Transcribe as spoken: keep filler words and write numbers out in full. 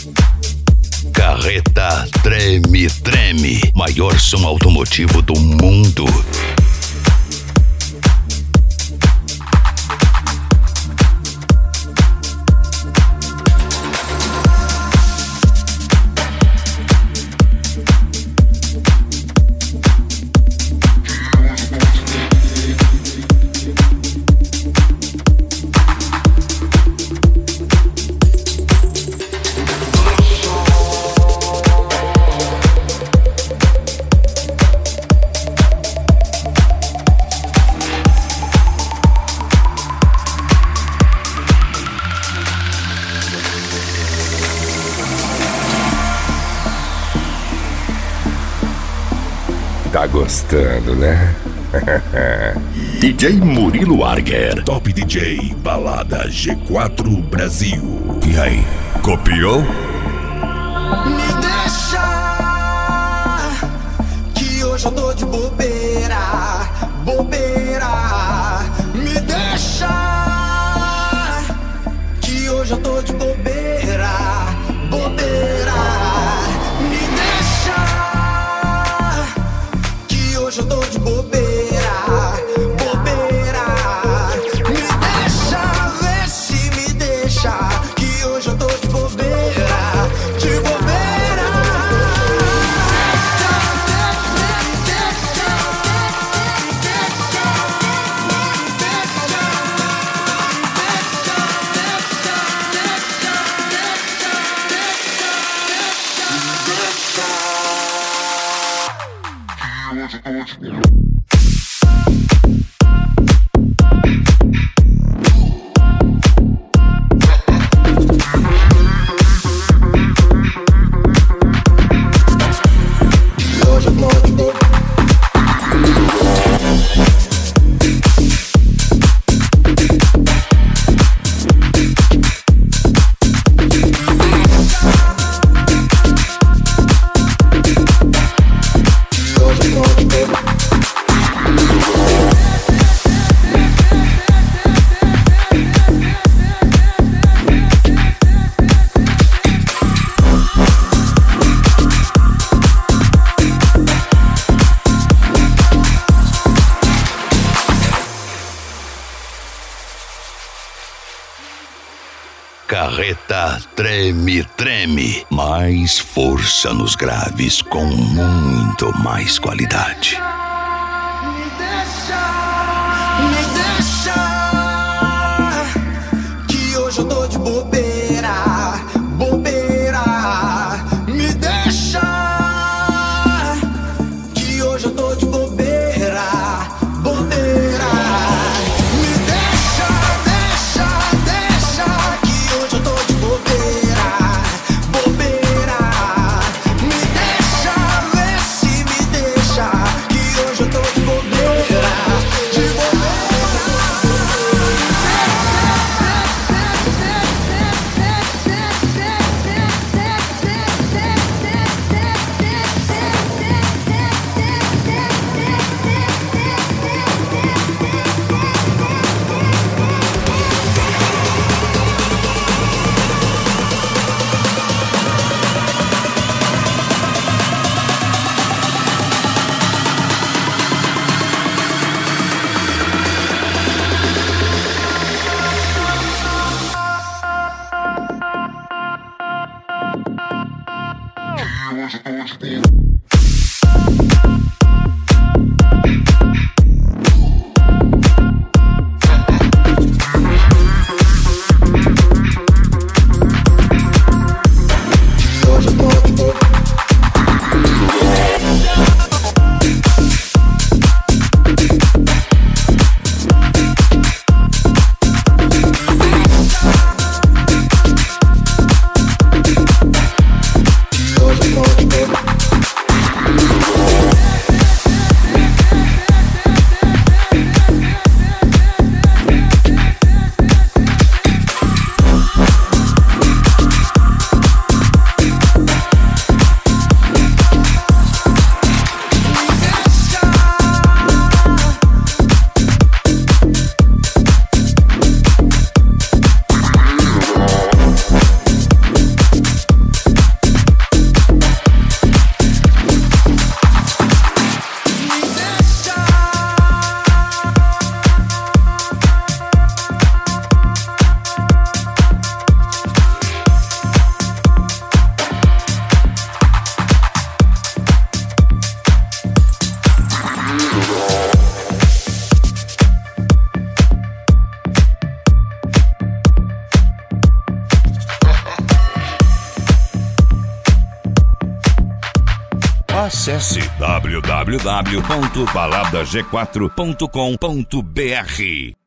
Carreta Treme Treme, maior som automotivo do mundo. Tá gostando, né? D J Murilo Arger, Top D J, Balada G quatro Brasil. E aí, copiou? Me deixa, que hoje eu tô de bobeira, bobeira. Me deixa, que hoje eu tô de bobeira, bobeira. Me deixa, que hoje eu tô de bobeira, bobeira. Me deixa, vê se me deixa, que hoje eu tô de bobeira, de bobeira. Carreta Treme Treme, mais força nos graves com muito mais qualidade. Me deixa, me deixa, que hoje eu tô de bobeira, bobeira. Me deixa, que hoje eu tô de bobeira, bobeira. Me deixa, deixa, deixa, que hoje eu tô de bobeira, bobeira. Me deixa, vê se me deixa, que hoje eu tô de bobeira, de bobeira. Acesse w w w ponto balada g quatro ponto com ponto b r.